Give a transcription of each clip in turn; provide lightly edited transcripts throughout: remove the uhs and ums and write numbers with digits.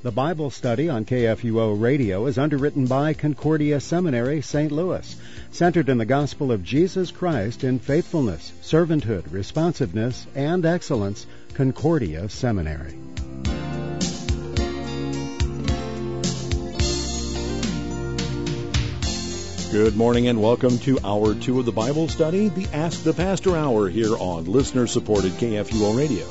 The Bible study on KFUO Radio is underwritten by Concordia Seminary, St. Louis, centered in the gospel of Jesus Christ in faithfulness, servanthood, responsiveness, and excellence. Concordia Seminary. Good morning and welcome to Hour 2 of the Bible study, the Ask the Pastor Hour here on listener-supported KFUO Radio.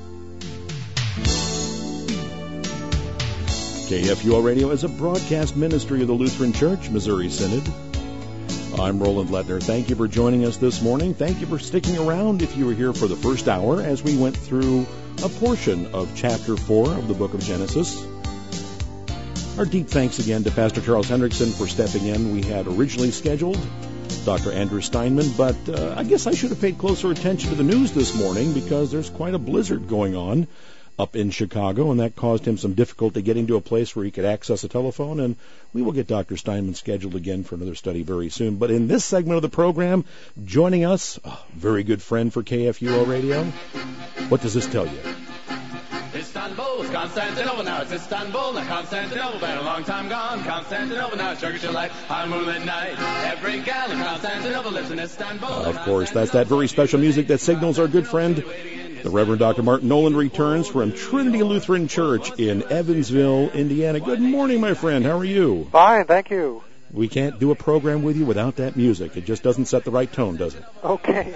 KFUO Radio is a broadcast ministry of the Lutheran Church, Missouri Synod. I'm Roland Lettner. Thank you for joining us this morning. Thank you for sticking around if you were here for the first hour as we went through a portion of chapter 4 of the book of Genesis. Our deep thanks again to Pastor Charles Hendrickson for stepping in. We had originally scheduled Dr. Andrew Steinman, but I guess I should have paid closer attention to the news this morning because there's quite a blizzard going on up in Chicago, and that caused him some difficulty getting to a place where he could access a telephone, and we will get Dr. Steinman scheduled again for another study very soon. But in this segment of the program, joining us, a very good friend for KFUO Radio. What does this tell you? Istanbul, it's Constantinople, now it's Istanbul, now Constantinople, been a long time gone, Constantinople, now it's Turkish delight, on moonlit night, every gal in Constantinople lives in Istanbul. Of course, that's that very special music that signals our good friend, the Reverend Dr. Martin Nolan, returns from Trinity Lutheran Church in Evansville, Indiana. Good morning, my friend. How are you? Fine, thank you. We can't do a program with you without that music. It just doesn't set the right tone, does it? Okay.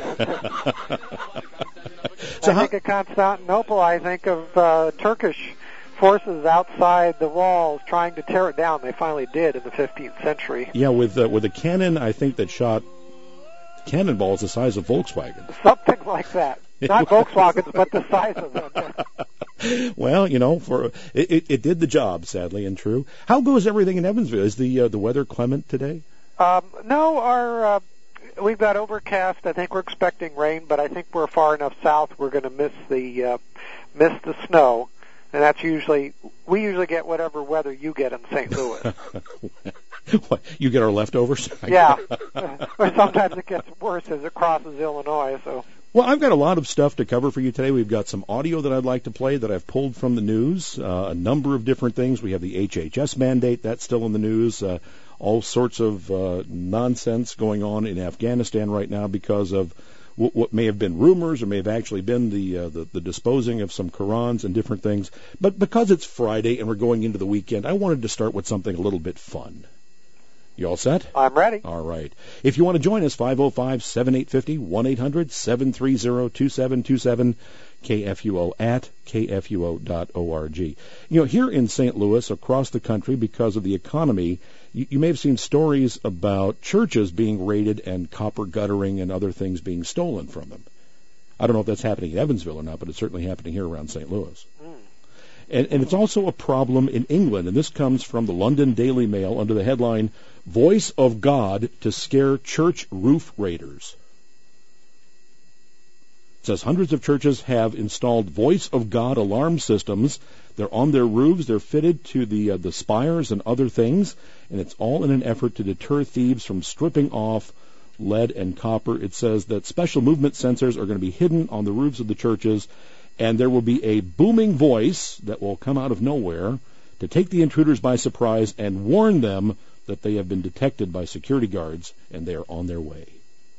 So I think of Constantinople, I think of Turkish forces outside the walls trying to tear it down. They finally did in the 15th century. Yeah, with a cannon, I think, that shot cannonballs the size of Volkswagen. Something like that. Not Volkswagens, but the size of them. Well, you know, it did the job, sadly and true. How goes everything in Evansville? Is the weather clement today? No, we've got overcast. I think we're expecting rain, but I think we're far enough south we're going to miss the snow, and that's we usually get whatever weather you get in St. Louis. What, you get our leftovers? Yeah. Or sometimes it gets worse as it crosses Illinois. So. Well, I've got a lot of stuff to cover for you today. We've got some audio that I'd like to play that I've pulled from the news, a number of different things. We have the HHS mandate, that's still in the news, all sorts of nonsense going on in Afghanistan right now because of what may have been rumors or may have actually been the disposing of some Qurans and different things. But because it's Friday and we're going into the weekend, I wanted to start with something a little bit fun. You all set? I'm ready. All right. If you want to join us, 505-7850, 1-800-730-2727, KFUO at KFUO.org. You know, here in St. Louis, across the country, because of the economy, you may have seen stories about churches being raided and copper guttering and other things being stolen from them. I don't know if that's happening in Evansville or not, but it's certainly happening here around St. Louis. And it's also a problem in England, and this comes from the London Daily Mail under the headline, Voice of God to Scare Church Roof Raiders. It says hundreds of churches have installed Voice of God alarm systems. They're on their roofs. They're fitted to the spires and other things, and it's all in an effort to deter thieves from stripping off lead and copper. It says that special movement sensors are going to be hidden on the roofs of the churches, and there will be a booming voice that will come out of nowhere to take the intruders by surprise and warn them that they have been detected by security guards and they are on their way.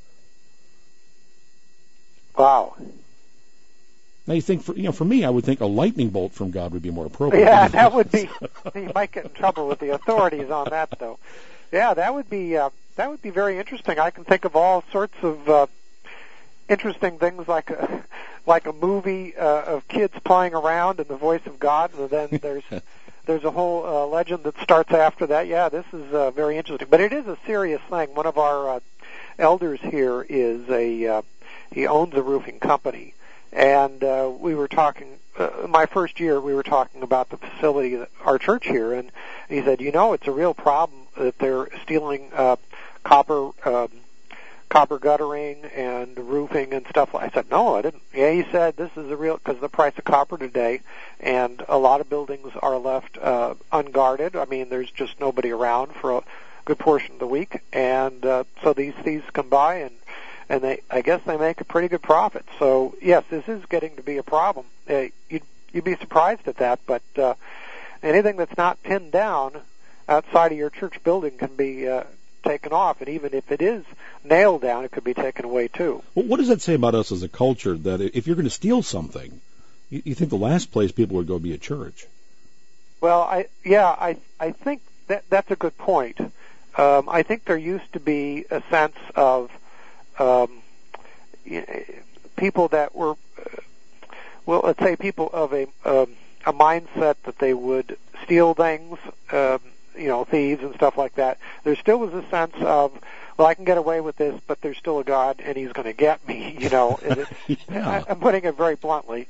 Wow. Now you think, for me, I would think a lightning bolt from God would be more appropriate. Yeah, that would be. You might get in trouble with the authorities on that, though. Yeah, that would be very interesting. I can think of all sorts of interesting things like a movie of kids playing around and the voice of God, and then there's a whole legend that starts after that. Yeah, this is very interesting, but it is a serious thing. One of our elders here is he owns a roofing company, and we were talking. My first year, we were talking about the facility, our church here, and he said, it's a real problem that they're stealing copper guttering and roofing and stuff. I said, no, I didn't. Yeah, he said, this is because of the price of copper today, and a lot of buildings are left unguarded. I mean, there's just nobody around for a good portion of the week, and so these thieves come by, and I guess they make a pretty good profit. So, yes, this is getting to be a problem. You'd be surprised at that, but anything that's not pinned down outside of your church building can be taken off, and even if it is nailed down, it could be taken away too. Well, what does that say about us as a culture, that if you're going to steal something, you think the last place people would go be a church? Well, I think that's a good point. I think there used to be a sense of people that were, well, let's say people of a mindset that they would steal things, thieves and stuff like that. There still was a sense of, well, I can get away with this, but there's still a God, and He's going to get me. Yeah. I'm putting it very bluntly.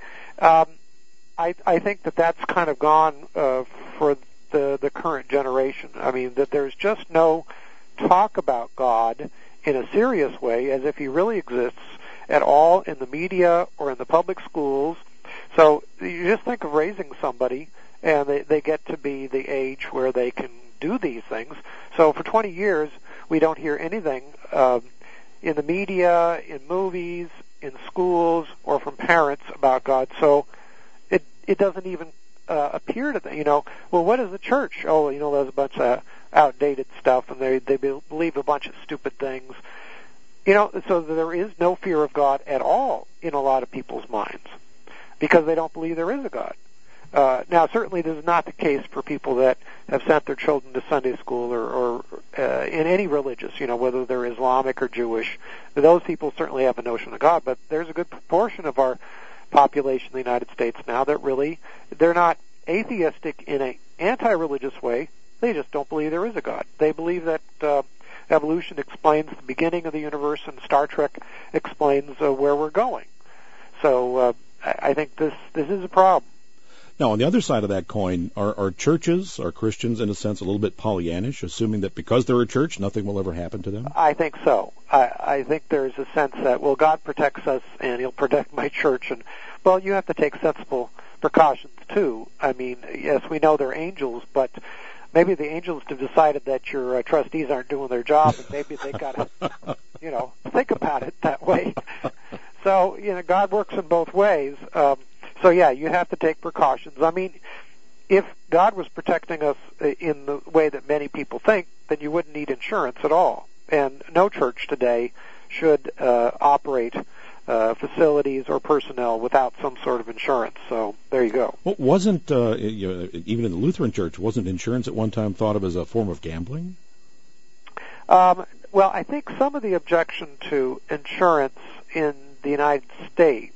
I think that's kind of gone for the current generation. I mean, that there's just no talk about God in a serious way, as if He really exists at all in the media or in the public schools. So you just think of raising somebody, and they get to be the age where they can do these things. So for 20 years, we don't hear anything in the media, in movies, in schools, or from parents about God. So it doesn't even appear to them. Well, what is the church? Oh, there's a bunch of outdated stuff, and they believe a bunch of stupid things. So there is no fear of God at all in a lot of people's minds because they don't believe there is a God. Now, certainly this is not the case for people that have sent their children to Sunday school or in any religious, whether they're Islamic or Jewish. Those people certainly have a notion of God, but there's a good proportion of our population in the United States now that really, they're not atheistic in an anti-religious way. They just don't believe there is a God. They believe that evolution explains the beginning of the universe and Star Trek explains where we're going. So I think this is a problem. Now, on the other side of that coin, are churches, are Christians, in a sense, a little bit Pollyannish, assuming that because they're a church, nothing will ever happen to them? I think so. I think there's a sense that, well, God protects us, and He'll protect my church. And, well, you have to take sensible precautions, too. I mean, yes, we know they're angels, but maybe the angels have decided that your trustees aren't doing their job, and maybe they got to, think about it that way. So, God works in both ways. So, yeah, you have to take precautions. I mean, if God was protecting us in the way that many people think, then you wouldn't need insurance at all. And no church today should operate facilities or personnel without some sort of insurance. So there you go. Well, wasn't, even in the Lutheran Church, wasn't insurance at one time thought of as a form of gambling? Well, I think some of the objection to insurance in the United States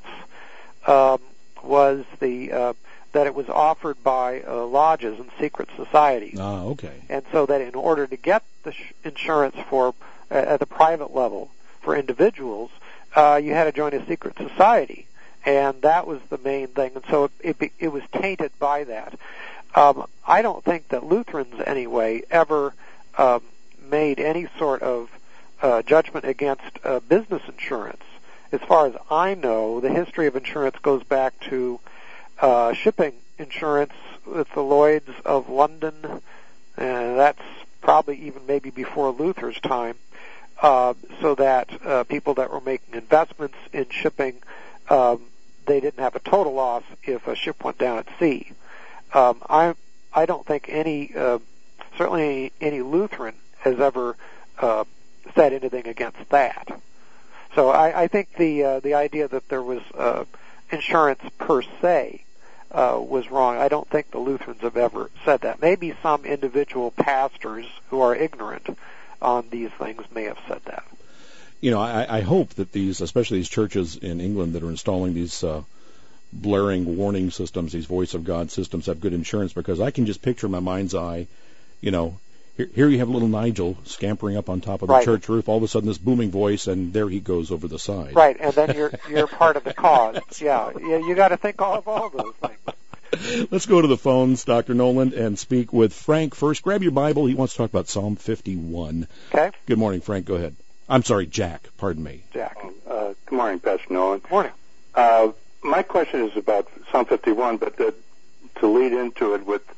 was that it was offered by lodges and secret societies. Ah, okay. And so that in order to get the insurance for at the private level for individuals, you had to join a secret society, and that was the main thing. And so it was tainted by that. I don't think that Lutherans, anyway, ever made any sort of judgment against business insurance. As far as I know, the history of insurance goes back to shipping insurance with the Lloyds of London, and that's probably even maybe before Luther's time, so that people that were making investments in shipping, they didn't have a total loss if a ship went down at sea. I don't think certainly any Lutheran has ever said anything against that. So I think the idea that there was insurance per se was wrong. I don't think the Lutherans have ever said that. Maybe some individual pastors who are ignorant on these things may have said that. I hope that especially these churches in England that are installing these blaring warning systems, these voice of God systems, have good insurance, because I can just picture in my mind's eye, here you have little Nigel scampering up on top of the church roof. All of a sudden, this booming voice, and there he goes over the side. Right, and then you're part of the cause. Yeah, you got to think of all those things. Let's go to the phones, Dr. Noland, and speak with Frank first. Grab your Bible. He wants to talk about Psalm 51. Okay. Good morning, Frank. Go ahead. I'm sorry, Jack. Pardon me. Jack. Good morning, Pastor Noland. Morning. My question is about Psalm 51, but to lead into it with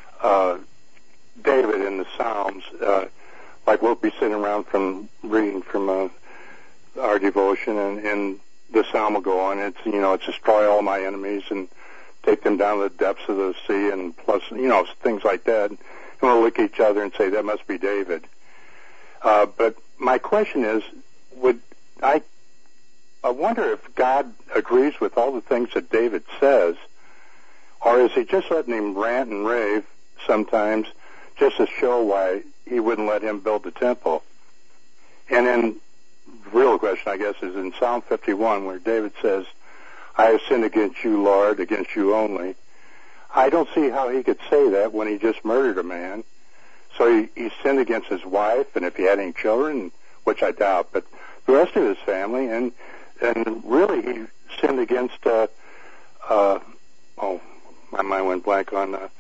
David in the Psalms, like we'll be sitting around reading from our devotion, and the Psalm will go on. It's destroy all my enemies and take them down to the depths of the sea, and plus, things like that. And we'll look at each other and say, that must be David. But my question is, I wonder if God agrees with all the things that David says, or is he just letting him rant and rave sometimes just to show why he wouldn't let him build the temple? And then the real question, I guess, is in Psalm 51, where David says, I have sinned against you, Lord, against you only. I don't see how he could say that when he just murdered a man. So he sinned against his wife, and if he had any children, which I doubt, but the rest of his family, and really he sinned against, my mind went blank on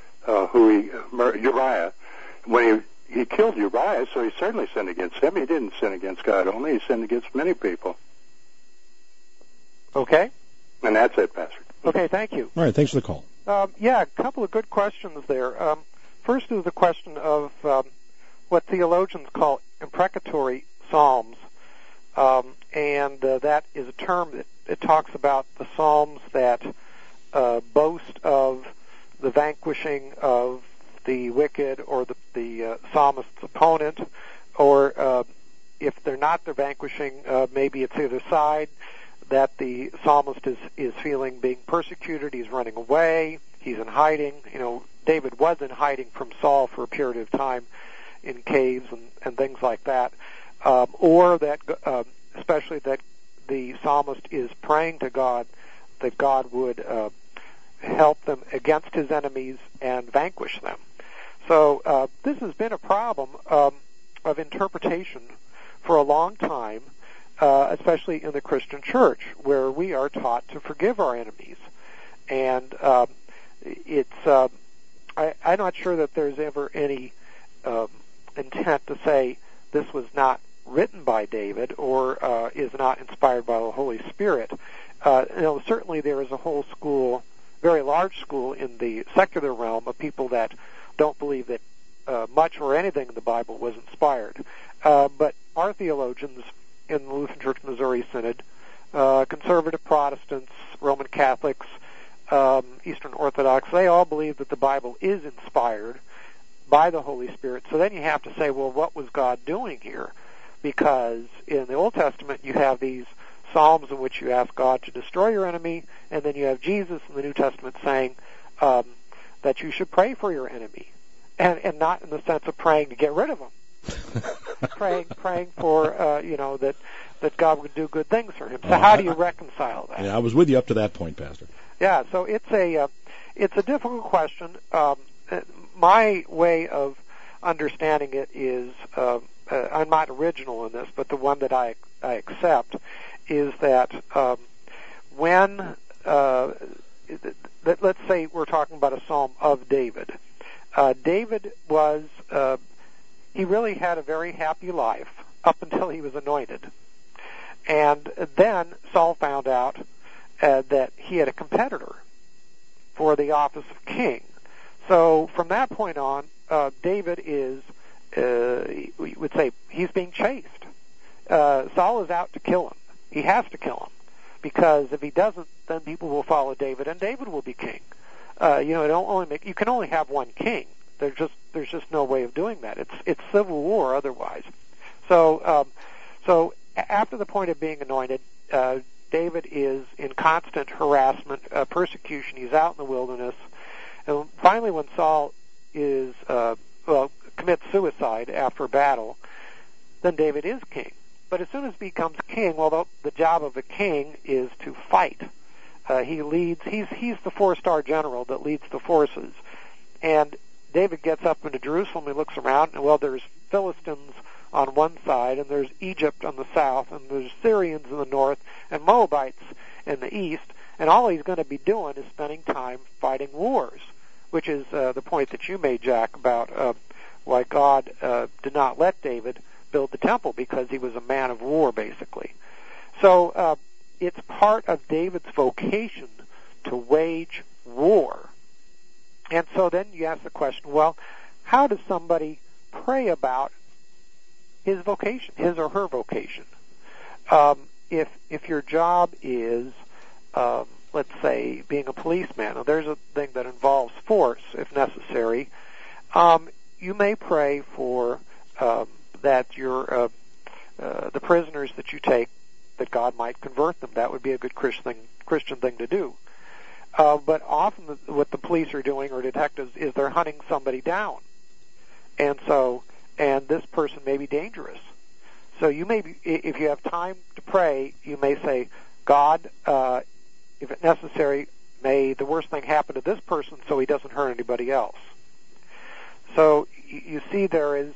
Uriah. When he killed Uriah, so he certainly sinned against him. He didn't sin against God only, he sinned against many people. Okay. And that's it, Pastor. Okay, thank you. All right, thanks for the call. A couple of good questions there. First is the question of what theologians call imprecatory psalms, and that is a term that it talks about the psalms that boast of the vanquishing of the wicked or the psalmist's opponent, or if they're not the vanquishing, maybe it's the other side, that the psalmist is feeling being persecuted, he's running away, he's in hiding. David was in hiding from Saul for a period of time in caves and things like that, or that especially that the psalmist is praying to God that God would help them against his enemies and vanquish them. So this has been a problem of interpretation for a long time, especially in the Christian church, where we are taught to forgive our enemies. And I'm not sure that there's ever any intent to say this was not written by David or is not inspired by the Holy Spirit. Certainly there is a whole school, very large school in the secular realm of people that don't believe that much or anything in the Bible was inspired. But our theologians in the Lutheran Church Missouri Synod, conservative Protestants, Roman Catholics, Eastern Orthodox, they all believe that the Bible is inspired by the Holy Spirit. So then you have to say, well, what was God doing here? Because in the Old Testament you have these psalms in which you ask God to destroy your enemy, and then you have Jesus in the New Testament saying that you should pray for your enemy, and not in the sense of praying to get rid of them. praying for that God would do good things for him. So how do you reconcile that? Yeah, I was with you up to that point, Pastor. Yeah, so it's a difficult question. My way of understanding it is, I'm not original in this, but the one that I accept is that when let's say we're talking about a psalm of David. David was he really had a very happy life up until he was anointed. And then Saul found out that he had a competitor for the office of king. So from that point on, David is, we would say, he's being chased. Saul is out to kill him. He has to kill him, because if he doesn't, then people will follow David, and David will be king. You can only have one king. There's just no way of doing that. It's civil war otherwise. So after the point of being anointed, David is in constant harassment, persecution. He's out in the wilderness, and finally, when Saul commits suicide after a battle, then David is king. But as soon as he becomes king, well, the job of a king is to fight. He leads. He's the 4-star general that leads the forces, and David gets up into Jerusalem. He looks around, and there's Philistines on one side, and there's Egypt on the south, and there's Syrians in the north, and Moabites in the east, and all he's going to be doing is spending time fighting wars, which is the point that you made, Jack, about why God did not let David build the temple, because he was a man of war, basically. So it's part of David's vocation to wage war. And so then you ask the question, well, how does somebody pray about his vocation, his or her vocation? If your job is, let's say, being a policeman. Now, there's a thing that involves force, if necessary. You may pray for that the prisoners that you take, that God might convert them. That would be a good Christian thing to do. But often what the police are doing, or detectives, is they're hunting somebody down. And this person may be dangerous. So you may be, if you have time to pray, you may say, God, if it's necessary, may the worst thing happen to this person so he doesn't hurt anybody else. So you see there is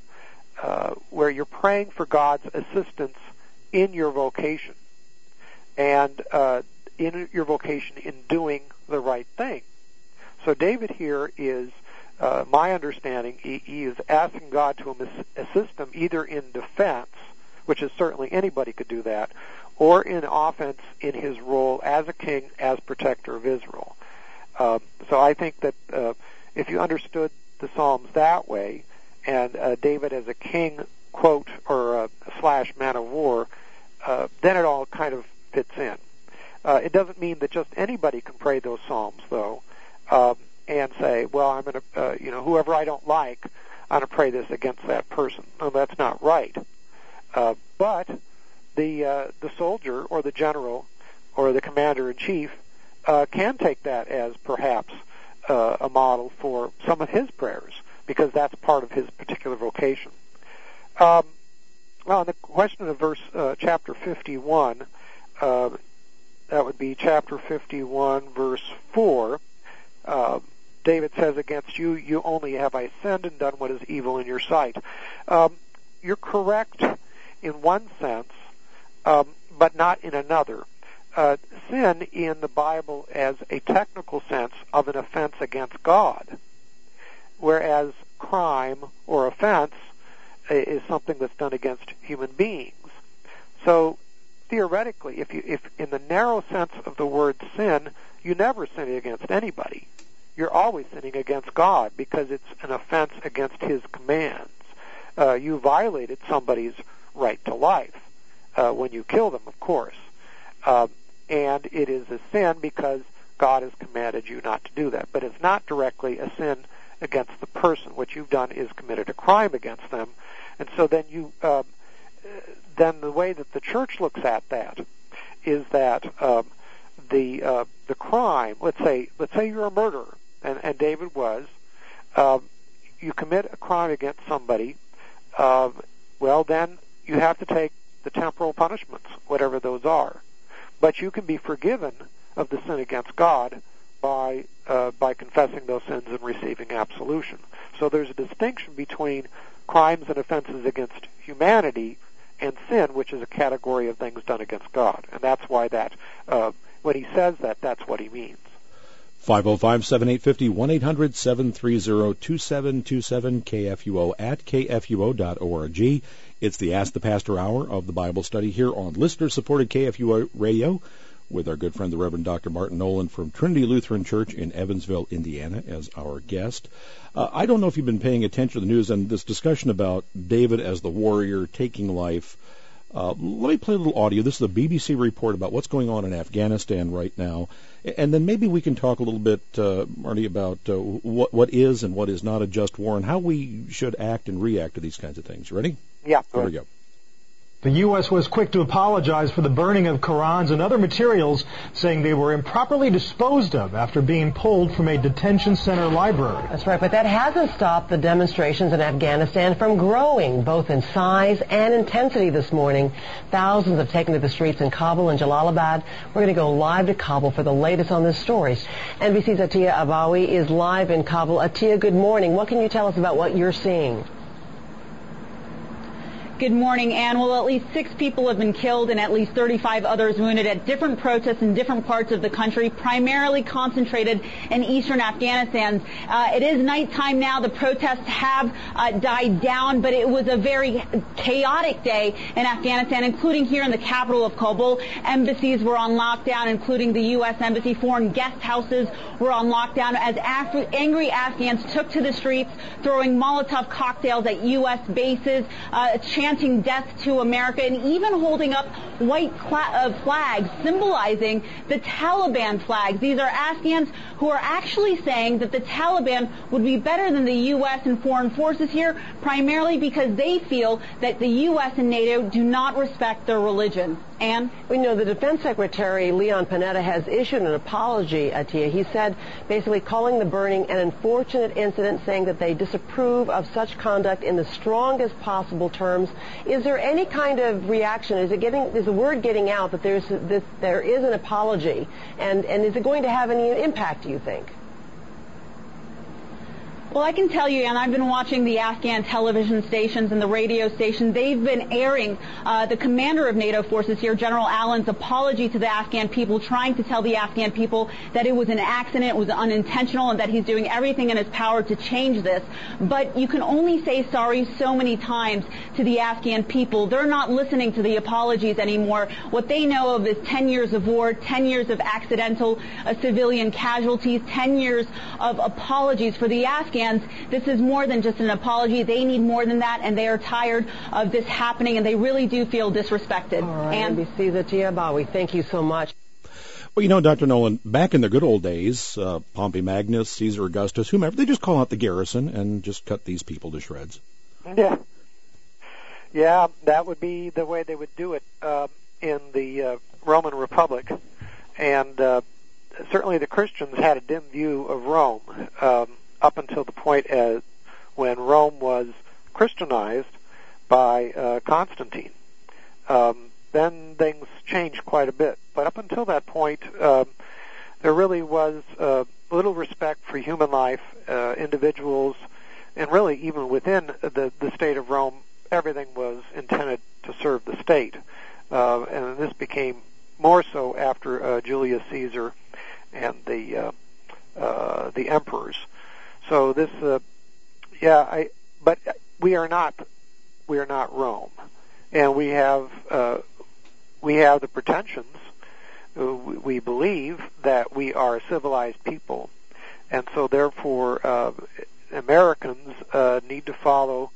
where you're praying for God's assistance in your vocation, and in your vocation in doing the right thing. So David here is, my understanding, he is asking God to assist him either in defense, which is certainly anybody could do that, or in offense in his role as a king, as protector of Israel. So I think that if you understood the Psalms that way, and David as a king, quote, or slash man of war, then it all kind of fits in. It doesn't mean that just anybody can pray those Psalms, though, and say, well, I'm going to, whoever I don't like, I'm going to pray this against that person. No, that's not right. But the soldier or the general or the commander-in-chief can take that as perhaps a model for some of his prayers, because that's part of his particular vocation. Well, the question of chapter 51, that would be chapter 51, verse 4. David says, against you only have I sinned and done what is evil in your sight. You're correct in one sense, but not in another. Sin in the Bible as a technical sense of an offense against God, whereas crime or offense is something that's done against human beings. So theoretically, if in the narrow sense of the word sin, you never sin against anybody. You're always sinning against God because it's an offense against His commands. You violated somebody's right to life when you kill them, of course. And it is a sin because God has commanded you not to do that. But it's not directly a sin against the person. What you've done is committed a crime against them. And so then then the way that the church looks at that is that the crime, let's say you're a murderer, and David was, you commit a crime against somebody, well then you have to take the temporal punishments, whatever those are. But you can be forgiven of the sin against God by confessing those sins and receiving absolution. So there's a distinction between crimes and offenses against humanity and sin, which is a category of things done against God. And that's why that, when he says that, that's what he means. 505-7850, 1-800-730-2727, KFUO at KFUO.org. It's the Ask the Pastor Hour of the Bible Study here on listener-supported KFUO Radio with our good friend, the Reverend Dr. Martin Nolan from Trinity Lutheran Church in Evansville, Indiana, as our guest. I don't know if you've been paying attention to the news and this discussion about David as the warrior taking life. Let me play a little audio. This is a BBC report about what's going on in Afghanistan right now. And then maybe we can talk a little bit, Marty, about what is and what is not a just war and how we should act and react to these kinds of things. Ready? Yeah. Here we go. The U.S. was quick to apologize for the burning of Qurans and other materials, saying they were improperly disposed of after being pulled from a detention center library. That's right, but that hasn't stopped the demonstrations in Afghanistan from growing, both in size and intensity this morning. Thousands have taken to the streets in Kabul and Jalalabad. We're going to go live to Kabul for the latest on this story. NBC's Atiya Abawi is live in Kabul. Atiya, good morning. What can you tell us about what you're seeing? Good morning, Ann. Well, at least 6 people have been killed and at least 35 others wounded at different protests in different parts of the country, primarily concentrated in eastern Afghanistan. It is nighttime now. The protests have died down, but it was a very chaotic day in Afghanistan, including here in the capital of Kabul. Embassies were on lockdown, including the U.S. Embassy. Foreign guest houses were on lockdown as angry Afghans took to the streets, throwing Molotov cocktails at U.S. bases, chanting chanting death to America, and even holding up white flags symbolizing the Taliban flags. These are Afghans who are actually saying that the Taliban would be better than the U.S. and foreign forces here, primarily because they feel that the U.S. and NATO do not respect their religion. Ann? We know the Defense Secretary, Leon Panetta, has issued an apology, Tia. He said, basically calling the burning an unfortunate incident, saying that they disapprove of such conduct in the strongest possible terms. Is there any kind of reaction? Is the word getting out that there is an apology? And is it going to have any impact, do you think? Well, I can tell you, and I've been watching the Afghan television stations and the radio station. They've been airing the commander of NATO forces here, General Allen's apology to the Afghan people, trying to tell the Afghan people that it was an accident, it was unintentional, and that he's doing everything in his power to change this. But you can only say sorry so many times to the Afghan people. They're not listening to the apologies anymore. What they know of is 10 years of war, 10 years of accidental civilian casualties, 10 years of apologies for the Afghans. This is more than just an apology. They need more than that, and they are tired of this happening, and they really do feel disrespected. All right, NBC's Atiya Bawi, thank you so much. Well, you know, Dr. Nolan, back in the good old days, Pompey Magnus, Caesar Augustus, whomever, they just call out the garrison and just cut these people to shreds. Yeah, that would be the way they would do it in the Roman Republic. And certainly the Christians had a dim view of Rome. Up until the point when Rome was Christianized by Constantine. Then things changed quite a bit. But up until that point, there really was little respect for human life, individuals, and really even within the state of Rome, everything was intended to serve the state. And this became more so after Julius Caesar and the emperors. So this, but we are not Rome, and we have the pretensions. We believe that we are a civilized people, and so therefore Americans need to follow.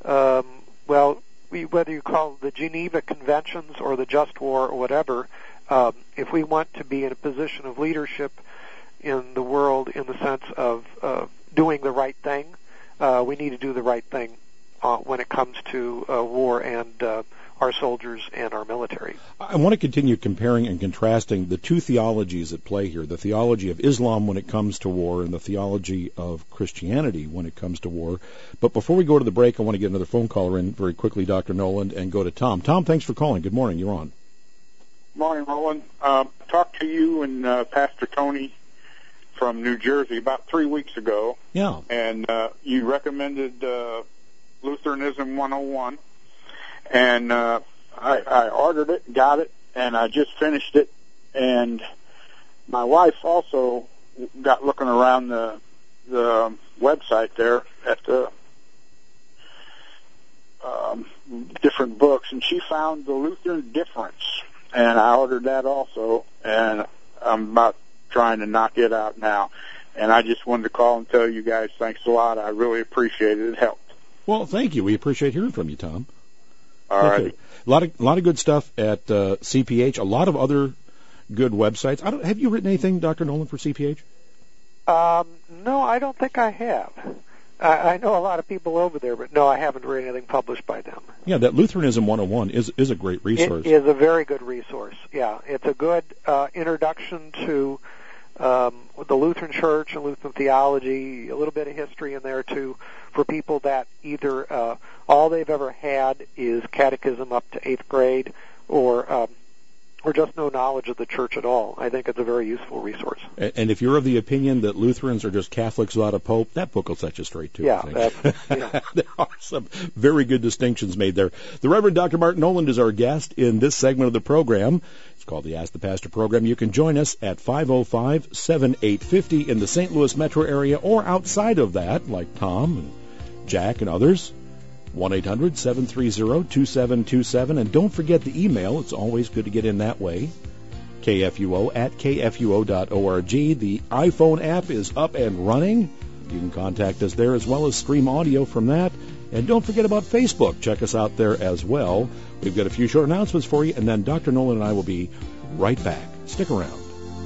Whether you call it the Geneva Conventions or the Just War or whatever, if we want to be in a position of leadership in the world, in the sense of doing the right thing, we need to do the right thing when it comes to war and our soldiers and our military. I want to continue comparing and contrasting the two theologies at play here, the theology of Islam when it comes to war and the theology of Christianity when it comes to war. But before we go to the break, I want to get another phone caller in very quickly, Dr. Nolan, and go to Tom. Tom, thanks for calling. Good morning. You're on. Morning, Roland. Talked to you and Pastor Tony from New Jersey about 3 weeks ago. Yeah. And you recommended Lutheranism 101. And I ordered it, got it, and I just finished it. And my wife also got looking around the website there at the different books, and she found the Lutheran Difference. And I ordered that also, and I'm about trying to knock it out now. And I just wanted to call and tell you guys thanks a lot. I really appreciate it. It helped. Well, thank you. We appreciate hearing from you, Tom. All right. A lot of good stuff at CPH. A lot of other good websites. Have you written anything, Dr. Nolan, for CPH? No, I don't think I have. I know a lot of people over there, but no, I haven't read anything published by them. Yeah, that Lutheranism 101 is a great resource. It is a very good resource. Yeah, it's a good introduction to the Lutheran Church and Lutheran theology, a little bit of history in there too, for people that either all they've ever had is catechism up to 8th grade, or just no knowledge of the church at all. I think it's a very useful resource. And if you're of the opinion that Lutherans are just Catholics without a pope, that book will set you straight too. Yeah, I think. There are some very good distinctions made there. The Reverend Dr. Martin Noland is our guest in this segment of the program. It's called the Ask the Pastor program. You can join us at 505-7850 in the St. Louis metro area, or outside of that, like Tom and Jack and others. 1-800-730-2727. And don't forget the email. It's always good to get in that way. KFUO@kfuo.org. The iPhone app is up and running. You can contact us there as well as stream audio from that. And don't forget about Facebook. Check us out there as well. We've got a few short announcements for you, and then Dr. Nolan and I will be right back. Stick around.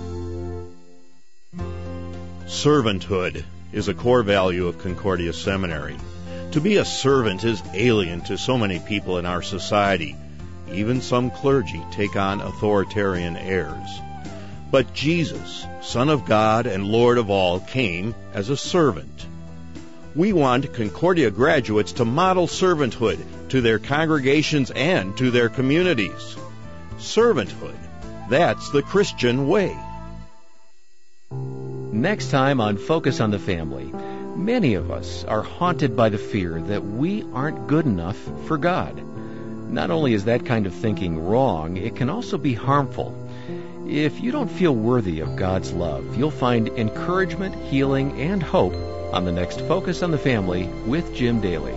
Servanthood is a core value of Concordia Seminary. To be a servant is alien to so many people in our society. Even some clergy take on authoritarian airs. But Jesus, Son of God and Lord of all, came as a servant. We want Concordia graduates to model servanthood to their congregations and to their communities. Servanthood, that's the Christian way. Next time on Focus on the Family, many of us are haunted by the fear that we aren't good enough for God. Not only is that kind of thinking wrong, it can also be harmful. If you don't feel worthy of God's love, you'll find encouragement, healing, and hope on the next Focus on the Family with Jim Daly.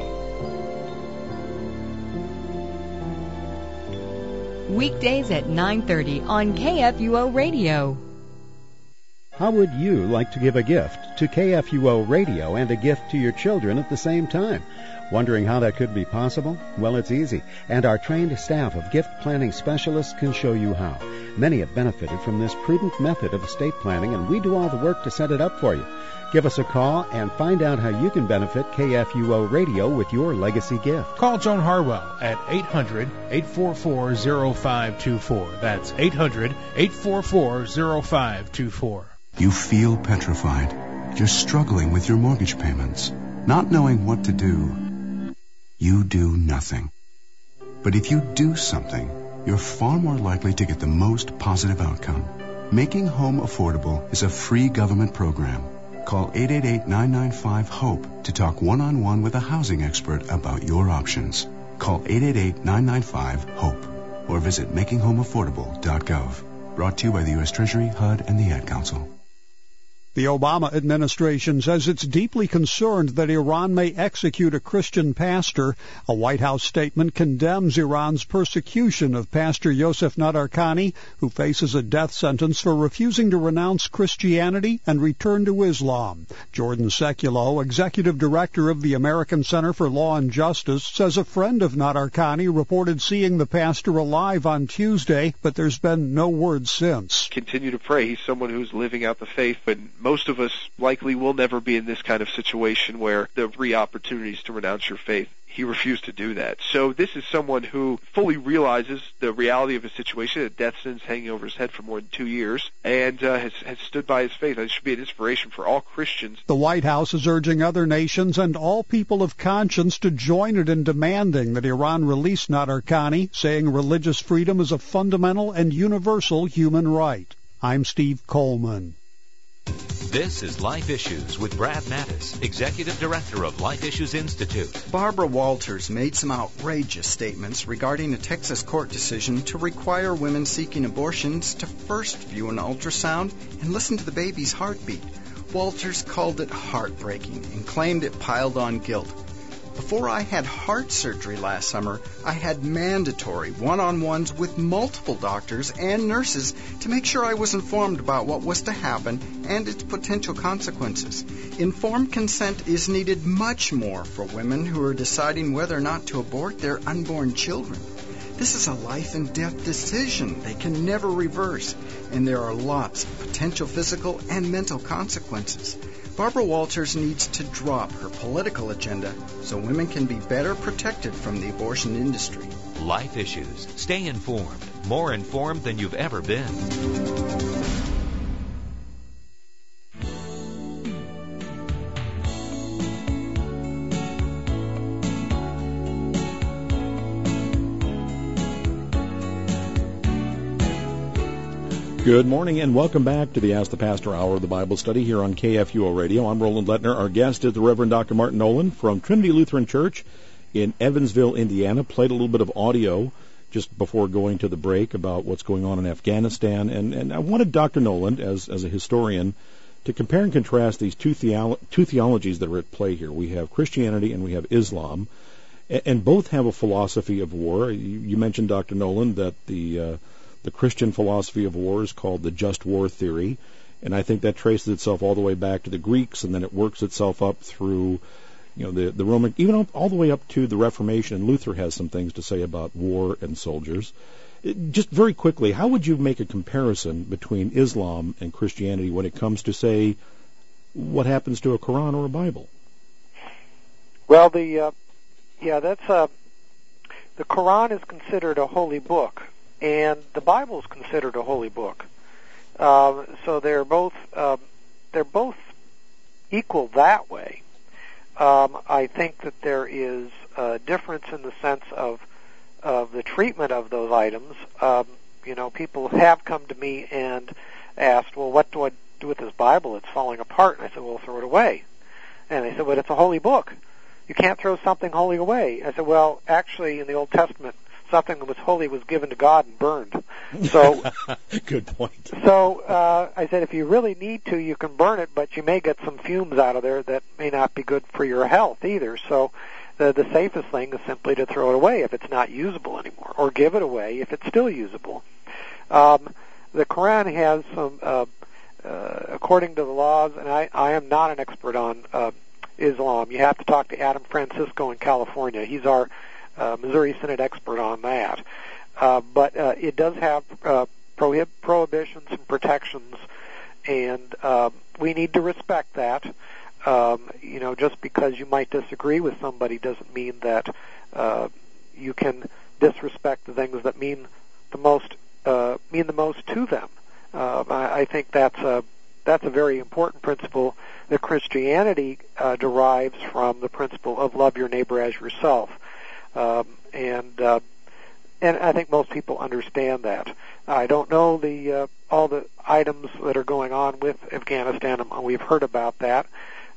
Weekdays at 9:30 on KFUO Radio. How would you like to give a gift to KFUO Radio and a gift to your children at the same time? Wondering how that could be possible? Well, it's easy, and our trained staff of gift planning specialists can show you how. Many have benefited from this prudent method of estate planning, and we do all the work to set it up for you. Give us a call and find out how you can benefit KFUO Radio with your legacy gift. Call Joan Harwell at 800-844-0524. That's 800-844-0524. You feel petrified. You're struggling with your mortgage payments, not knowing what to do. You do nothing. But if you do something, you're far more likely to get the most positive outcome. Making Home Affordable is a free government program. Call 888-995-HOPE to talk one-on-one with a housing expert about your options. Call 888-995-HOPE or visit makinghomeaffordable.gov. Brought to you by the U.S. Treasury, HUD, and the Ad Council. The Obama administration says it's deeply concerned that Iran may execute a Christian pastor. A White House statement condemns Iran's persecution of Pastor Yosef Nadarkhani, who faces a death sentence for refusing to renounce Christianity and return to Islam. Jordan Sekulow, executive director of the American Center for Law and Justice, says a friend of Nadarkhani reported seeing the pastor alive on Tuesday, but there's been no word since. Continue to pray. He's someone who's living out the faith, but most of us likely will never be in this kind of situation where there are free opportunities to renounce your faith. He refused to do that. So this is someone who fully realizes the reality of his situation, a death sentence hanging over his head for more than 2 years, and has stood by his faith. It should be an inspiration for all Christians. The White House is urging other nations and all people of conscience to join it in demanding that Iran release Nadarkhani, saying religious freedom is a fundamental and universal human right. I'm Steve Coleman. This is Life Issues with Brad Mattis, Executive Director of Life Issues Institute. Barbara Walters made some outrageous statements regarding a Texas court decision to require women seeking abortions to first view an ultrasound and listen to the baby's heartbeat. Walters called it heartbreaking and claimed it piled on guilt. Before I had heart surgery last summer, I had mandatory one-on-ones with multiple doctors and nurses to make sure I was informed about what was to happen and its potential consequences. Informed consent is needed much more for women who are deciding whether or not to abort their unborn children. This is a life and death decision they can never reverse, and there are lots of potential physical and mental consequences. Barbara Walters needs to drop her political agenda so women can be better protected from the abortion industry. Life Issues. Stay informed. More informed than you've ever been. Good morning and welcome back to the Ask the Pastor Hour of the Bible Study here on KFUO Radio. I'm Roland Lettner. Our guest is the Reverend Dr. Martin Nolan from Trinity Lutheran Church in Evansville, Indiana. Played a little bit of audio just before going to the break about what's going on in Afghanistan. And I wanted Dr. Nolan, as a historian, to compare and contrast these two theologies that are at play here. We have Christianity and we have Islam, and both have a philosophy of war. You mentioned, Dr. Nolan, that the Christian philosophy of war is called the just war theory, And I think that traces itself all the way back to the Greeks, and then it works itself up through, the Roman, even all the way up to the Reformation. And Luther has some things to say about war and soldiers. Just very quickly, how would you make a comparison between Islam and Christianity when it comes to, say, what happens to a Quran or a Bible? Well, the Quran is considered a holy book, and the Bible is considered a holy book. So they're both equal that way. I think that there is a difference in the sense of the treatment of those items. People have come to me and asked, well, what do I do with this Bible? It's falling apart. And I said, well, throw it away. And they said, but it's a holy book. You can't throw something holy away. I said, well, actually, in the Old Testament, something that was holy was given to God and burned. So, good point. So I said, if you really need to, you can burn it, but you may get some fumes out of there that may not be good for your health either. So the safest thing is simply to throw it away if it's not usable anymore, or give it away if it's still usable. The Quran has some, according to the laws, and I am not an expert on Islam. You have to talk to Adam Francisco in California. He's our Missouri Synod expert on that. But it does have prohibitions and protections, and we need to respect that. Just because you might disagree with somebody doesn't mean that you can disrespect the things that mean the most to them. I think that's a very important principle that Christianity derives from the principle of love your neighbor as yourself. And I think most people understand that. I don't know all the items that are going on with Afghanistan. We've heard about that.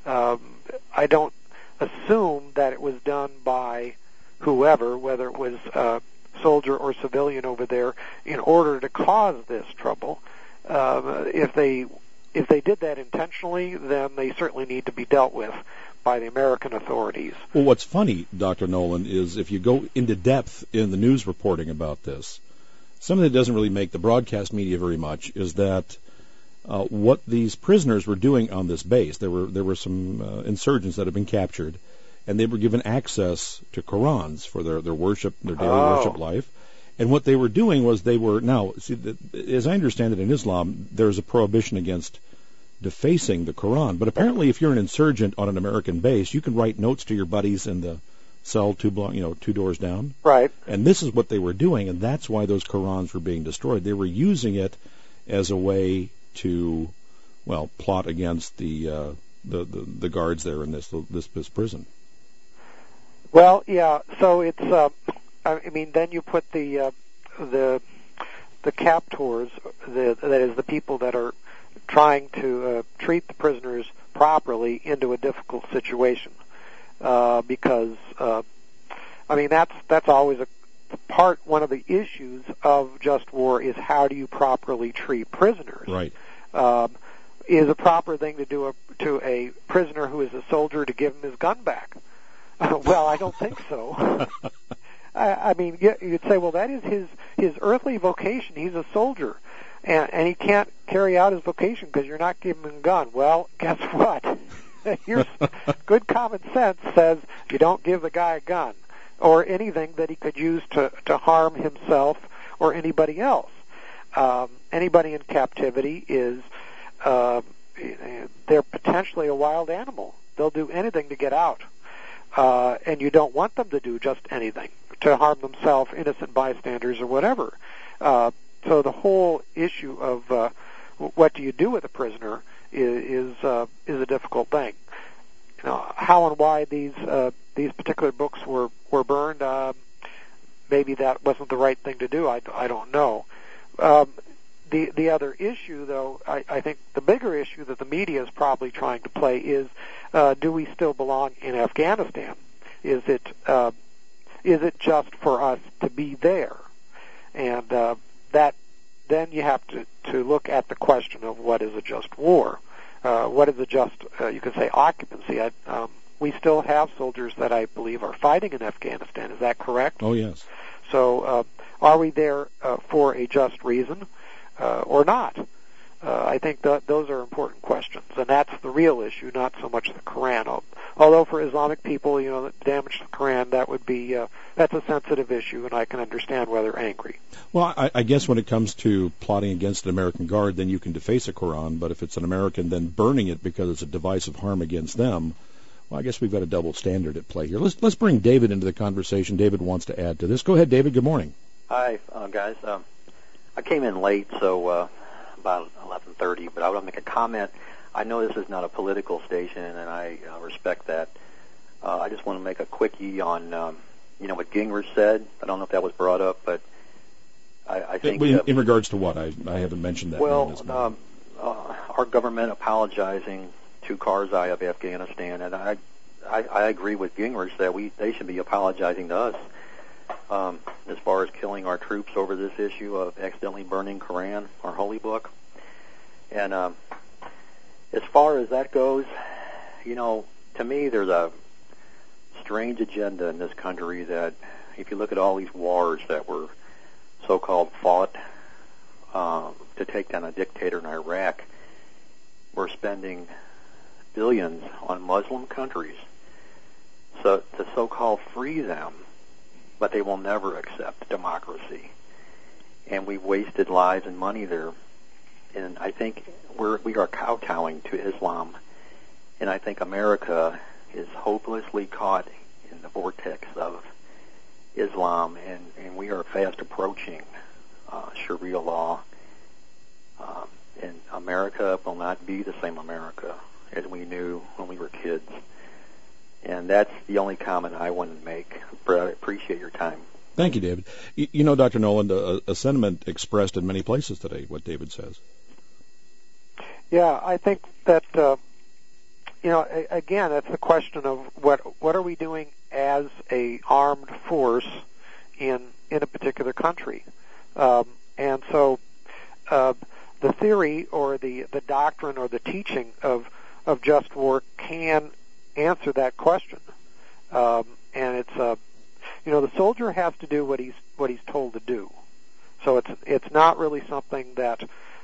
I don't assume that it was done by whoever, whether it was soldier or civilian over there, in order to cause this trouble. If they did that intentionally, then they certainly need to be dealt with by the American authorities. Well, what's funny, Dr. Nolan, is if you go into depth in the news reporting about this, something that doesn't really make the broadcast media very much is that what these prisoners were doing on this base, there were some insurgents that had been captured, and they were given access to Qurans for their worship, their daily worship life. And what they were doing was as I understand it in Islam, there's a prohibition against defacing the Quran. But apparently if you're an insurgent on an American base, you can write notes to your buddies in the cell two doors down. Right. And this is what they were doing, and that's why those Qurans were being destroyed. They were using it as a way to, plot against the guards there in this prison. Well, yeah. So it's then you put the captors, that is the people that are trying to treat the prisoners properly, into a difficult situation, because that's always one of the issues of just war is how do you properly treat prisoners? Right. Is a proper thing to do to a prisoner who is a soldier to give him his gun back? Well, I don't think so. You'd say, well, that is his earthly vocation. He's a soldier, and he can't carry out his vocation because you're not giving him a gun. Well, guess what? Here's good common sense says you don't give the guy a gun or anything that he could use to harm himself or anybody else. Anybody in captivity is they're potentially a wild animal. They'll do anything to get out. And you don't want them to do just anything to harm themselves, innocent bystanders, or whatever. So the whole issue of what do you do with a prisoner is a difficult thing. How and why these particular books were burned, maybe that wasn't the right thing to do. I don't know. The other issue, though, I think the bigger issue that the media is probably trying to play is, do we still belong in Afghanistan? Is it just for us to be there? And that then you have to look at the question of what is a just war, what is a just you could say occupancy. We still have soldiers that I believe are fighting in Afghanistan. Is that correct? Oh yes. So are we there for a just reason? Or not? I think those are important questions, and that's the real issue, not so much the Quran. Although for Islamic people, the damage to the Quran, that would be that's a sensitive issue, and I can understand why they're angry. Well, I guess when it comes to plotting against an American guard, then you can deface a Quran, but if it's an American then burning it because it's a device of harm against them, well, I guess we've got a double standard at play here. Let's bring David into the conversation. David wants to add to this. Go ahead, David. Good morning. Hi, guys. I came in late, so about 11:30, but I want to make a comment. I know this is not a political station, and I respect that. I just want to make a quickie on, what Gingrich said. I don't know if that was brought up, but I think... In regards to what? I haven't mentioned that. Well, our government apologizing to Karzai of Afghanistan, and I agree with Gingrich that they should be apologizing to us as far as killing our troops over this issue of accidentally burning Quran, our holy book. And as far as that goes, to me there's a strange agenda in this country that if you look at all these wars that were so-called fought to take down a dictator in Iraq, we're spending billions on Muslim countries to so-called free them, but they will never accept democracy. And we've wasted lives and money there. And I think we are kowtowing to Islam. And I think America is hopelessly caught in the vortex of Islam, and we are fast approaching Sharia law. And America will not be the same America as we knew when we were kids. And that's the only comment I want to make. But I appreciate your time. Thank you, David. Dr. Noland, a sentiment expressed in many places today, what David says. Yeah, I think that, again, that's the question of what are we doing as a armed force in a particular country. And so the theory or the doctrine or the teaching of just war can answer that question. And it's the soldier has to do what he's told to do. So it's not really something that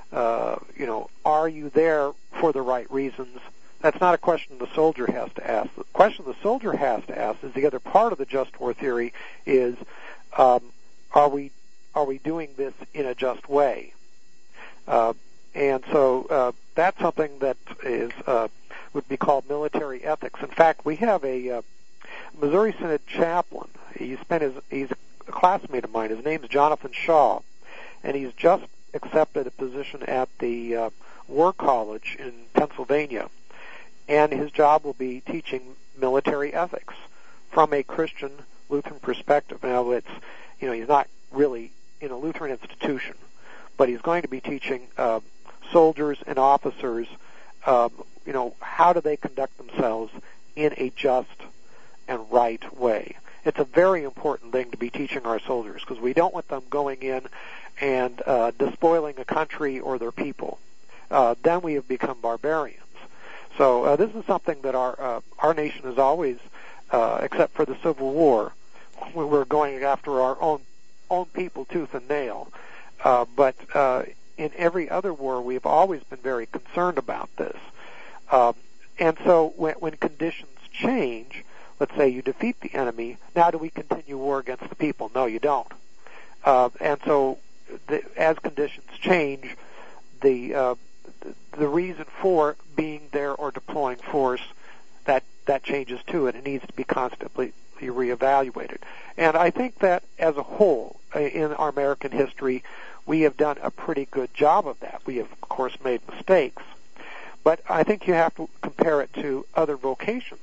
are you there for the right reasons? That's not a question the soldier has to ask. The question the soldier has to ask is the other part of the just war theory is are we doing this in a just way? And so that's something that is would be called military ethics. In fact, we have a Missouri Synod chaplain. He's a classmate of mine. His name's Jonathan Shaw, and he's just accepted a position at the War College in Pennsylvania. And his job will be teaching military ethics from a Christian Lutheran perspective. Now, he's not really in a Lutheran institution, but he's going to be teaching soldiers and officers, how do they conduct themselves in a just and right way. It's a very important thing to be teaching our soldiers because we don't want them going in and despoiling a country or their people. Then we have become barbarians. So this is something that our nation has always, except for the Civil War, we were going after our own people tooth and nail. But in every other war, we've always been very concerned about this. And so when conditions change, let's say you defeat the enemy, now do we continue war against the people? No, you don't. And so as conditions change, the reason for being there or deploying force, that changes too, and it needs to be constantly reevaluated. And I think that as a whole, in our American history, we have done a pretty good job of that. We have, of course, made mistakes. But I think you have to compare it to other vocations.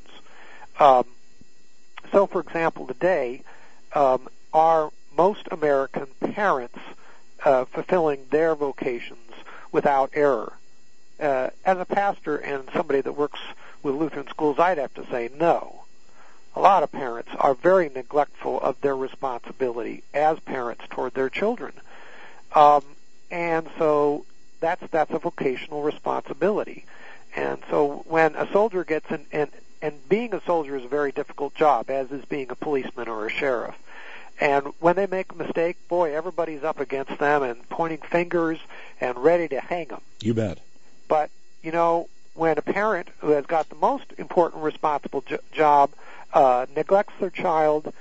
So, for example, today, are most American parents fulfilling their vocations without error? As a pastor and somebody that works with Lutheran schools, I'd have to say no. A lot of parents are very neglectful of their responsibility as parents toward their children. And so that's a vocational responsibility. And so when a soldier gets in, and being a soldier is a very difficult job, as is being a policeman or a sheriff. And when they make a mistake, boy, everybody's up against them and pointing fingers and ready to hang them. You bet. But, you know, when a parent who has got the most important responsible job neglects their child,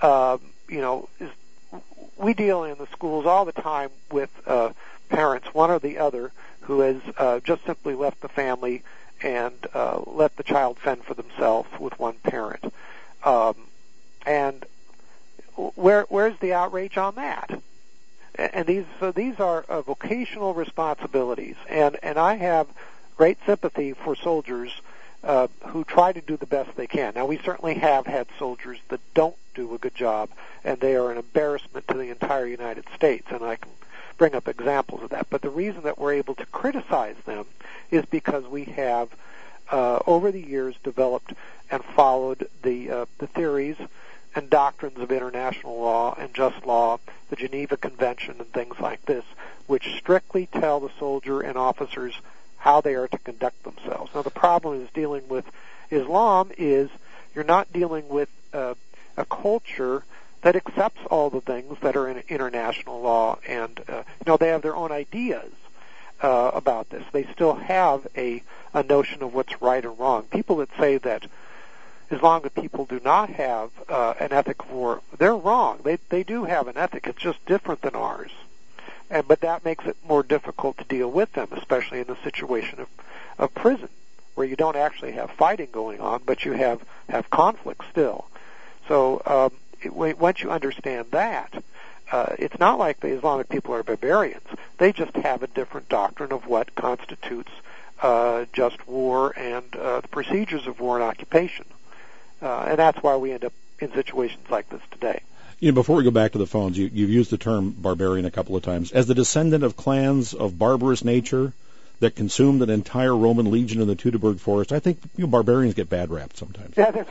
we deal in the schools all the time with parents, one or the other, who has just simply left the family and let the child fend for themselves with one parent. And where's the outrage on that? And these are vocational responsibilities, and I have great sympathy for soldiers who try to do the best they can. Now, we certainly have had soldiers that don't do a good job, and they are an embarrassment to the entire United States, and I can bring up examples of that. But the reason that we're able to criticize them is because we have, over the years, developed and followed the theories and doctrines of international law and just law, the Geneva Convention and things like this, which strictly tell the soldier and officers how they are to conduct themselves. Now, the problem is dealing with Islam is you're not dealing with a culture that accepts all the things that are in international law, and they have their own ideas about this. They still have a notion of what's right and wrong. People that say that as long as people do not have an ethic of war, they're wrong. They do have an ethic. It's just different than ours. But that makes it more difficult to deal with them, especially in the situation of prison, where you don't actually have fighting going on, but you have conflict still. So once you understand that, it's not like the Islamic people are barbarians. They just have a different doctrine of what constitutes just war and the procedures of war and occupation. And that's why we end up in situations like this today. Before we go back to the phones, you've used the term barbarian a couple of times. As the descendant of clans of barbarous nature that consumed an entire Roman legion in the Teutoburg Forest, I think barbarians get bad rap sometimes. Yeah,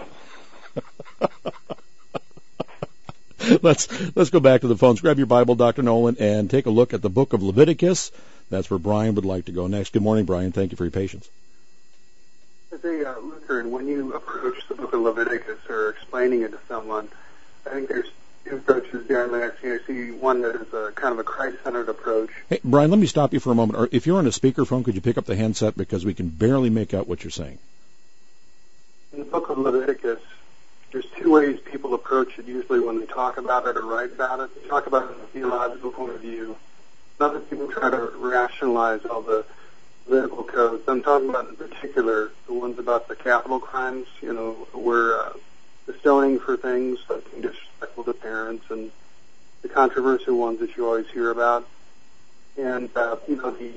Let's go back to the phones. Grab your Bible, Dr. Nolan, and take a look at the book of Leviticus. That's where Brian would like to go next. Good morning, Brian. Thank you for your patience. As a Lutheran, when you approach the book of Leviticus or explaining it to someone, I think there's two approaches generally. I see one that is a kind of a Christ-centered approach. Hey, Brian, let me stop you for a moment. If you're on a speakerphone, could you pick up the handset because we can barely make out what you're saying? In the book of Leviticus, there's two ways people approach it usually when they talk about it or write about it. They talk about it from a theological point of view. Other people try to rationalize all the political codes. I'm talking about in particular the ones about the capital crimes, where the stoning for things like being disrespectful to parents and the controversial ones that you always hear about. And, the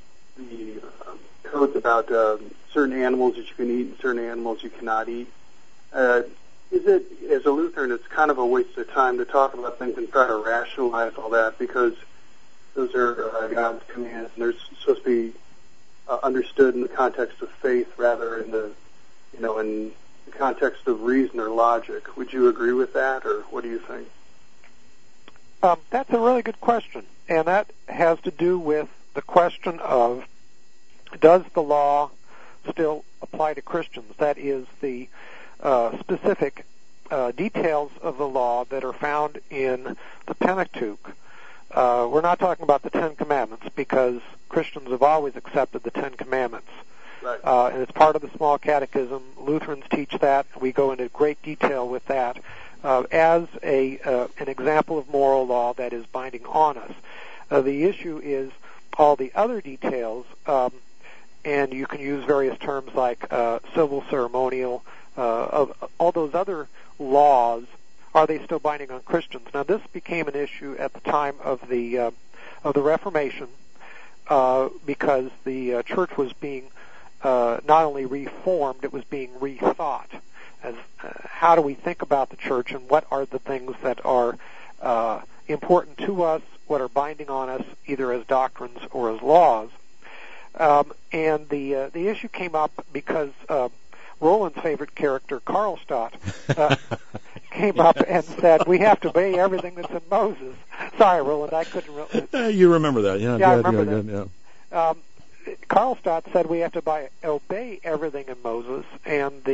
codes about certain animals that you can eat and certain animals you cannot eat. Is it, as a Lutheran, it's kind of a waste of time to talk about things and try to rationalize all that because those are God's commands and they're supposed to be understood in the context of faith rather in the context of reason or logic. Would you agree with that, or what do you think? That's a really good question, and that has to do with the question of, does the law still apply to Christians? That is, the specific details of the law that are found in the Pentateuch. We're not talking about the Ten Commandments because Christians have always accepted the Ten Commandments. Right. And it's part of the Small Catechism. Lutherans teach that. We go into great detail with that as an example of moral law that is binding on us. The issue is all the other details, and you can use various terms like civil, ceremonial, of all those other laws. Are they still binding on Christians? Now, this became an issue at the time of the Reformation because the church was being not only reformed, it was being rethought. As how do we think about the church, and what are the things that are important to us, what are binding on us, either as doctrines or as laws? And the issue came up because Roland's favorite character, Karlstadt, came up and said, we have to obey everything that's in Moses. Sorry, Roland, I couldn't really... You remember that, yeah. Yeah, I remember that. Yeah. Karlstadt said we have to obey everything in Moses, and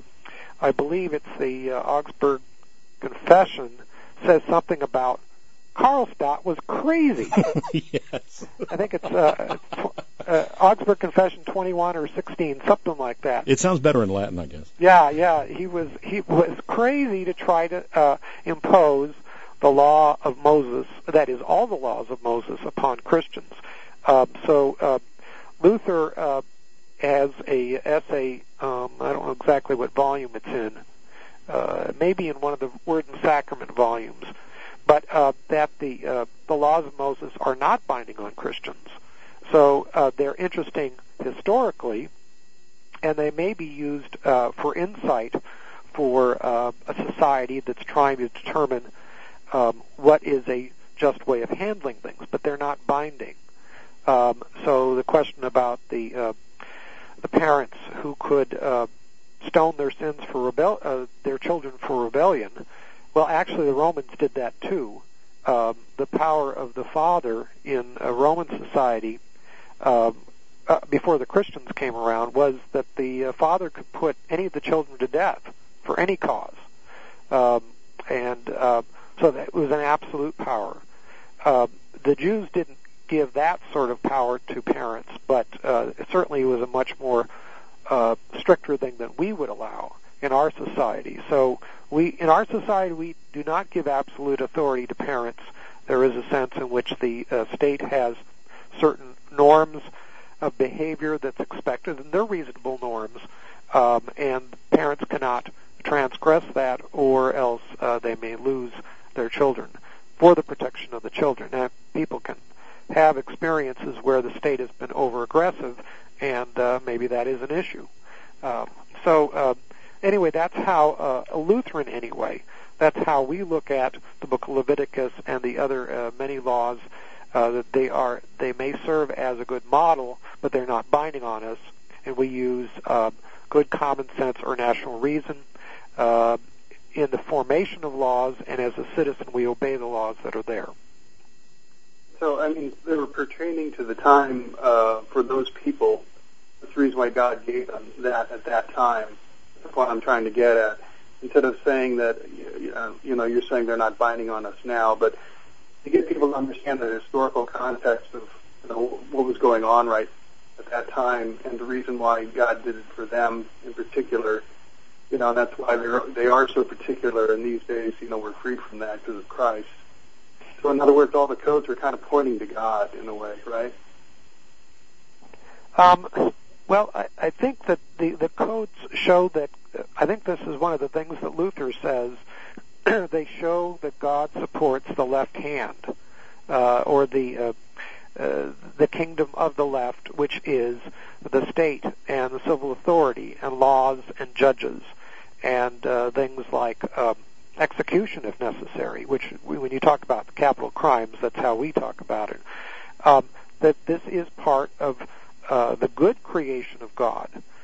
I believe it's the Augsburg Confession says something about Karlstadt was crazy. Yes. I think it's Augsburg Confession 21 or 16, something like that. It sounds better in Latin, I guess. Yeah. He was crazy to try to impose the law of Moses, that is, all the laws of Moses, upon Christians. So Luther has a essay. I don't know exactly what volume it's in. Maybe in one of the Word and Sacrament volumes. But that the laws of Moses are not binding on Christians. So they're interesting historically, and they may be used for insight for a society that's trying to determine what is a just way of handling things, but they're not binding. So the question about the parents who could stone their sins for their children for rebellion. Well, actually, the Romans did that too. The power of the father in a Roman society before the Christians came around was that the father could put any of the children to death for any cause, and so that was an absolute power. The Jews didn't give that sort of power to parents, but it certainly was a much more stricter thing than we would allow in our society. So in our society, we do not give absolute authority to parents. There is a sense in which the state has certain norms of behavior that's expected, and they're reasonable norms, and parents cannot transgress that, or else they may lose their children for the protection of the children. Now, people can have experiences where the state has been over-aggressive, and maybe that is an issue. Anyway, that's how a Lutheran, anyway, that's how we look at the book of Leviticus and the other many laws, that they may serve as a good model, but they're not binding on us, and we use good common sense or national reason in the formation of laws, and as a citizen we obey the laws that are there. So, I mean, they were pertaining to the time for those people. That's the reason why God gave them that at that time. That's what I'm trying to get at. Instead of saying that, you're saying they're not binding on us now, but to get people to understand the historical context of what was going on right at that time and the reason why God did it for them in particular. That's why they are so particular, and these days, we're freed from that because of Christ. So in other words, all the codes are kind of pointing to God in a way, right? Well, I think that the codes show that, I think this is one of the things that Luther says, they show that God supports the left hand, or the kingdom of the left, which is the state and the civil authority and laws and judges and things like execution if necessary, which when you talk about capital crimes, that's how we talk about it. That this is part of the good creation of God,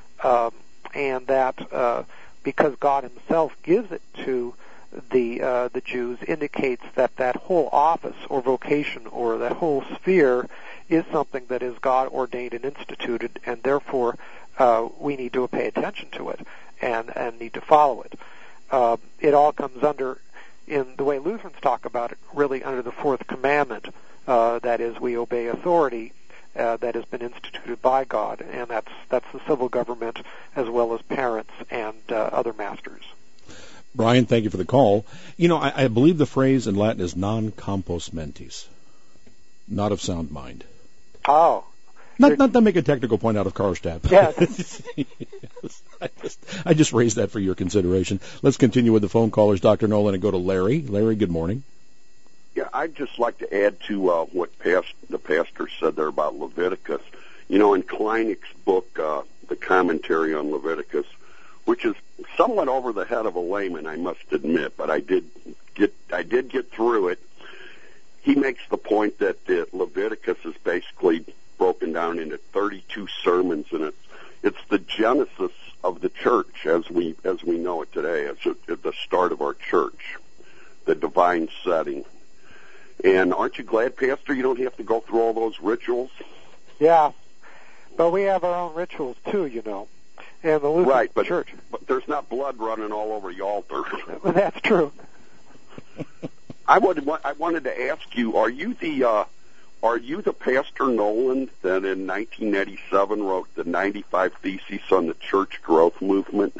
and that because God Himself gives it to the Jews, indicates that whole office or vocation or that whole sphere is something that is God ordained and instituted, and therefore we need to pay attention to it and need to follow it. It all comes under, in the way Lutherans talk about it, really under the fourth commandment. That is, we obey authority that has been instituted by God, and that's the civil government as well as parents and other masters. Brian, thank you for the call. I believe the phrase in Latin is non compos mentis, not of sound mind. Oh. Not to make a technical point out of Karlstadt. Yes. Yes. I just raised that for your consideration. Let's continue with the phone callers, Dr. Nolan, and go to Larry. Larry, good morning. Yeah, I'd just like to add to what the pastor said there about Leviticus. In Kleinig's book, the commentary on Leviticus, which is somewhat over the head of a layman, I must admit, but I did get through it. He makes the point that Leviticus is basically broken down into 32 sermons, and it's the genesis of the church as we know it today. It's at the start of our church, the divine setting. And aren't you glad, Pastor, you don't have to go through all those rituals? Yeah, but we have our own rituals too, in the Lutheran Church. But there's not blood running all over the altar. That's true. I wanted to ask you: Are you the Pastor Nolan that in 1987 wrote the 95 Theses on the Church Growth Movement?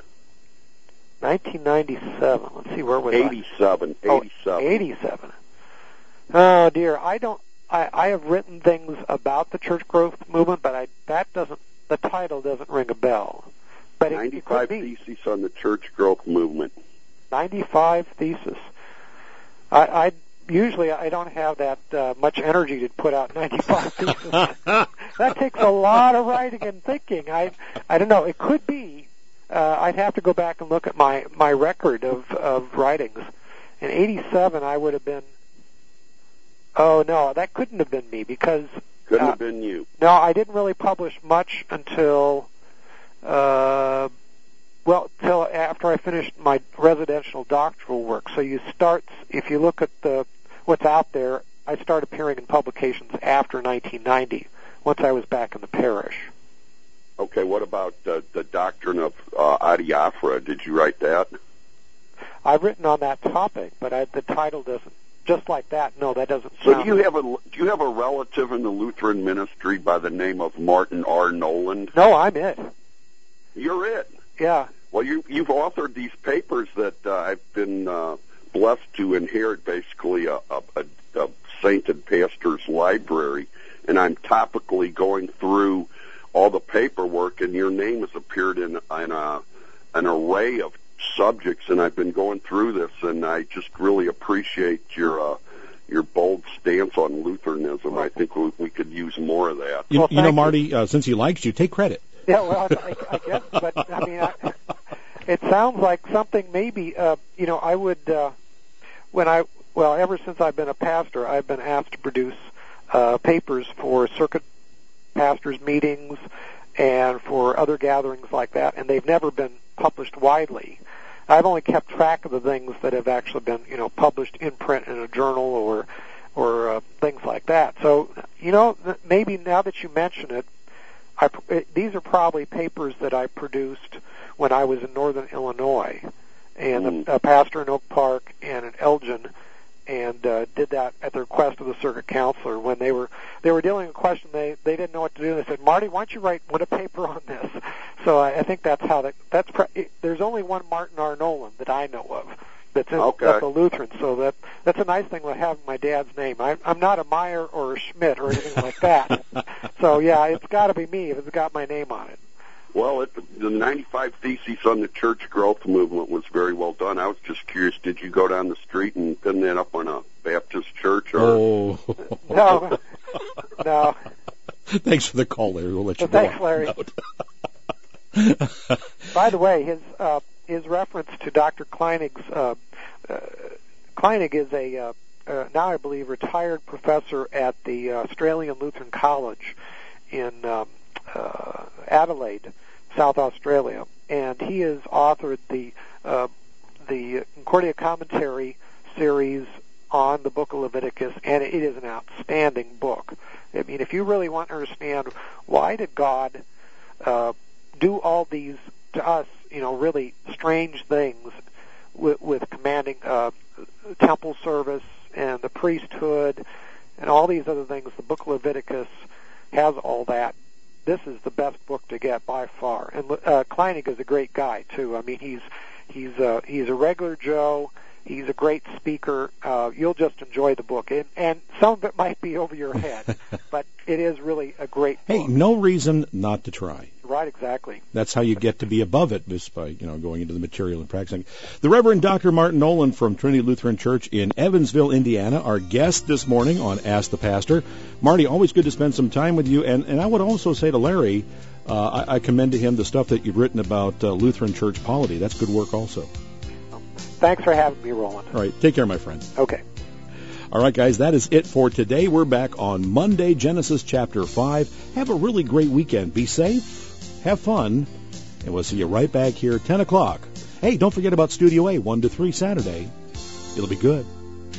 1997. Let's see, where was 87. I? 87. Oh dear, I have written things about the Church Growth Movement, but the title doesn't ring a bell. But 95 Theses on the Church Growth Movement. 95 Theses. I usually don't have that much energy to put out 95 theses. That takes a lot of writing and thinking. I don't know. It could be. I'd have to go back and look at my record of writings. In 87, I would have been. Oh no, that couldn't have been me because. Couldn't have been you. No, I didn't really publish much until. Till after I finished my residential doctoral work. So if you look at what's out there, I started appearing in publications after 1990, once I was back in the parish. Okay, what about the doctrine of adiaphora? Did you write that? I've written on that topic, but the title doesn't. Just like that, no, that doesn't So sound. do you have a relative in the Lutheran ministry by the name of Martin R. Noland? No, I'm it. You're it. Yeah. Well, you've authored these papers that I've been blessed to inherit, basically a sainted pastor's library, and I'm topically going through all the paperwork, and your name has appeared in an array of subjects, and I've been going through this, and I just really appreciate your bold stance on Lutheranism. I think we could use more of that. You know, Marty, since he likes you, take credit. Yeah, well, I guess, but I mean, it sounds like something maybe, I would, ever since I've been a pastor, I've been asked to produce papers for circuit pastors' meetings and for other gatherings like that, and they've never been published widely. I've only kept track of the things that have actually been, published in print in a journal or things like that. So, maybe now that you mention it, these are probably papers that I produced when I was in northern Illinois, and a pastor in Oak Park and in Elgin, and did that at the request of the circuit counselor when they were dealing with a question they didn't know what to do. They said, Marty, why don't you write a paper on this? So I think that's how there's only one Martin R. Nolan that I know of that's a Lutheran. So that's a nice thing with having my dad's name. I'm not a Meyer or a Schmidt or anything like that. So yeah, it's got to be me if it's got my name on it. Well, the 95 Theses on the Church Growth Movement was very well done. I was just curious, did you go down the street and pin that up on a Baptist church? Or? No. Thanks for the call, Larry. We'll let you go. Thanks, Larry. By the way, his reference to Dr. Kleinig's, Kleinig is a now I believe retired professor at the Australian Lutheran College in Adelaide, South Australia, and he has authored the Concordia Commentary series on the Book of Leviticus, and it is an outstanding book. I mean, if you really want to understand why did God do all these to us, really strange things with commanding temple service and the priesthood and all these other things, the Book of Leviticus has all that. This is the best book to get by far. And Kleinig is a great guy too. I mean, he's a regular Joe. He's a great speaker. You'll just enjoy the book, and some of it might be over your head, but it is really a great book. Hey, no reason not to try. Right, exactly. That's how you get to be above it, just by going into the material and practicing. The Reverend Dr. Martin Nolan from Trinity Lutheran Church in Evansville, Indiana, our guest this morning on Ask the Pastor. Marty, always good to spend some time with you, and I would also say to Larry, I commend to him the stuff that you've written about Lutheran church polity. That's good work also. Thanks for having me, Roland. All right, take care, my friend. Okay. All right, guys, that is it for today. We're back on Monday, Genesis chapter 5. Have a really great weekend. Be safe, have fun, and we'll see you right back here at 10 o'clock. Hey, don't forget about Studio A, 1 to 3 Saturday. It'll be good.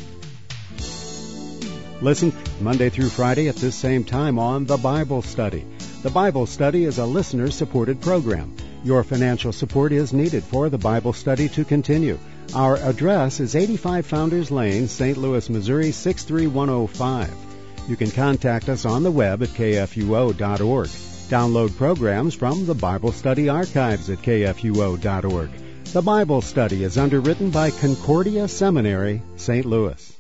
Listen Monday through Friday at this same time on The Bible Study. The Bible Study is a listener-supported program. Your financial support is needed for the Bible study to continue. Our address is 85 Founders Lane, St. Louis, Missouri 63105. You can contact us on the web at kfuo.org. Download programs from the Bible Study archives at kfuo.org. The Bible Study is underwritten by Concordia Seminary, St. Louis.